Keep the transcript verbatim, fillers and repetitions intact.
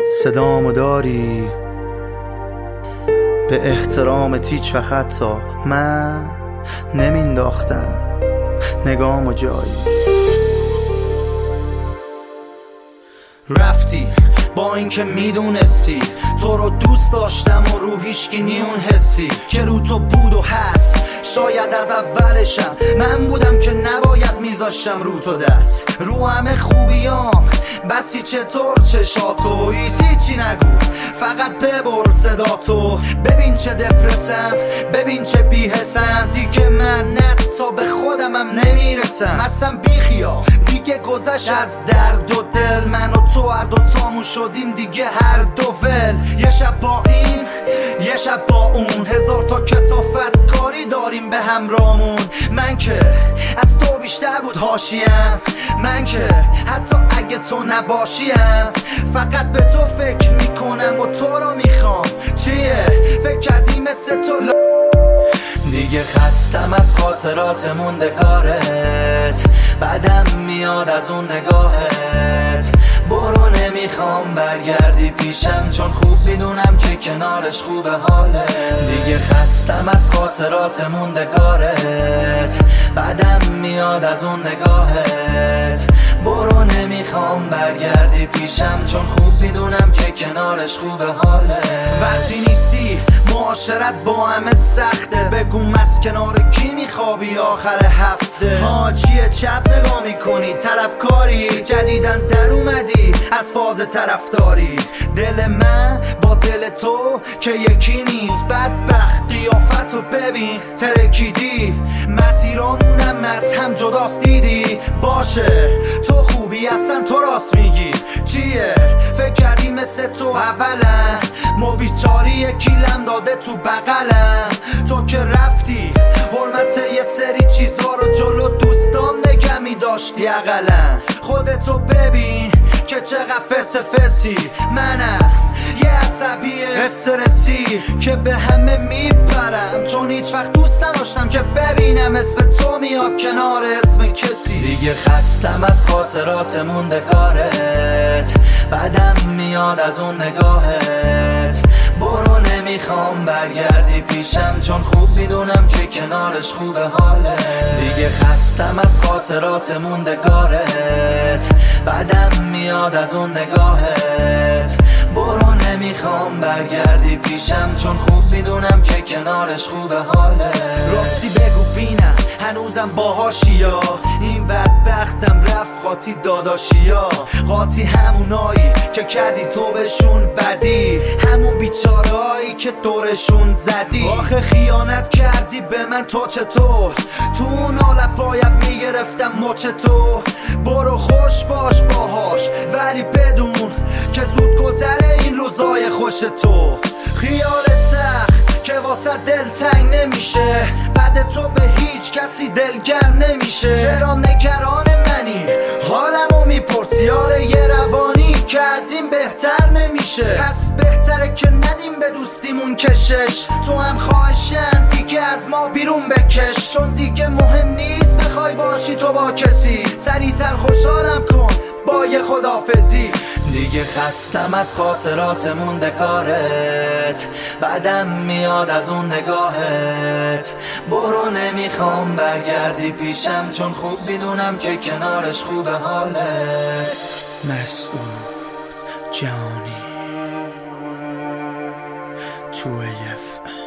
صدامو داری به احترام تیچ و خطا من نمینداختم نگامو جایی. رفتی با اینکه میدونستی تو رو دوست داشتم و رو هیچکی نیون حسی که رو تو بود و هست. شاید از اولشم من بودم که نباید میذاشتم رو تو دست رو همه خوبیام بسی چطور چشاتو ایسی چی نگو فقط ببر صداتو. ببین چه دپرسم ببین چه بیحسم دیگه من نت تا به خودمم نمیرسم. اصلا بیخیا دیگه گذشت از درد و دل من و تو هر دو تامون شدیم دیگه هر دو ول. یه شب با این یه شب با اون هزار تا کثافت کاری داریم به همرامون. من که از تو بیشتر بود حاشیم من که حتی اگه تو نباشیم فقط به تو فکر میکنم و تو رو میخوام. چیه فکر کردی مثل تو ل... دیگه خستم از خاطرات موندگارت بعدم میاد از اون نگاهت. برو نمیخوام برگردی پیشم چون خوب میدونم که کنارش خوبه حاله. دیگه خستم از خاطرات موندگارت بعدم میاد از اون نگاهت. برو نمیخوام برگردی پیشم چون خوب میدونم که کنارش خوبه حاله. وقتی نیستی معاشرت با همه سخته بگو از کنار کی میخوابی آخر هفته. ها چیه چپ نگاه میکنی طلبکاری جدیدن در اومدی از فاز طرفداری. دل من با دل تو که یکی نیست بدبخت قیافتو ببین ترکیدی مسیرامونم از هم جداست دیدی. باشه تو خوبی اصلا تو راست میگی چیه فکر کردی مثل تو اولا ما بیچاری یکیلم داده تو بغلم. تو که رفتی حرمت یه سری چیزها رو جلو دوستام نگه میداشتی اقلا. خودتو ببین که چقدر فس فسی منم یه عصبی استرسی که به همه میپرم چون هیچ وقت دوست نداشتم که ببینم اسم تو میاد کنار اسم کسی. دیگه خستم از خاطرات موندگارت بعدم میاد از اون نگاهت. برو نمیخوام برگردی پیشم چون خوب میدونم که کنارش خوبه حاله. دیگه خستم از خاطرات موندگارت بعدم میاد از اون نگاهت. برو نمیخوام برگردی پیشم چون خوب میدونم که کنارش خوبه حاله. راستی بگو بینم هنوزم باهاشیا این بدبختم رفت قاطی داداشیا. قاطی همونایی که کردی تو بهشون بدی همون بیچارهایی که دورشون زدی. آخه خیانت کردی به من تو چطور تو اون حالت باید میگرفتم مچ تو. برو خوش باش باهاش ولی بدون که زود گذره این روزای خوش تو. خیال تخت که واسه دل تنگ نمیشه بعد تو به هیچ کسی دلگر نمیشه. چرا نگران منی حالمو میپرسی حال یه روانی که از این بهتر نمیشه. پس بهتره که ندیم به دوستیمون کشش. تو هم خواهشن دیگه از ما بیرون بکش چون دیگه مهم نیست بخوای باشی تو با کسی. سریعتر خوشحالم کن با یه خدافزی. دیگه خستم از خاطرات موندگارت بعدم میاد از اون نگاهت. برو نمیخوام برگردی پیشم چون خوب میدونم که کنارش خوبه حالت. مسعود جانی تو اف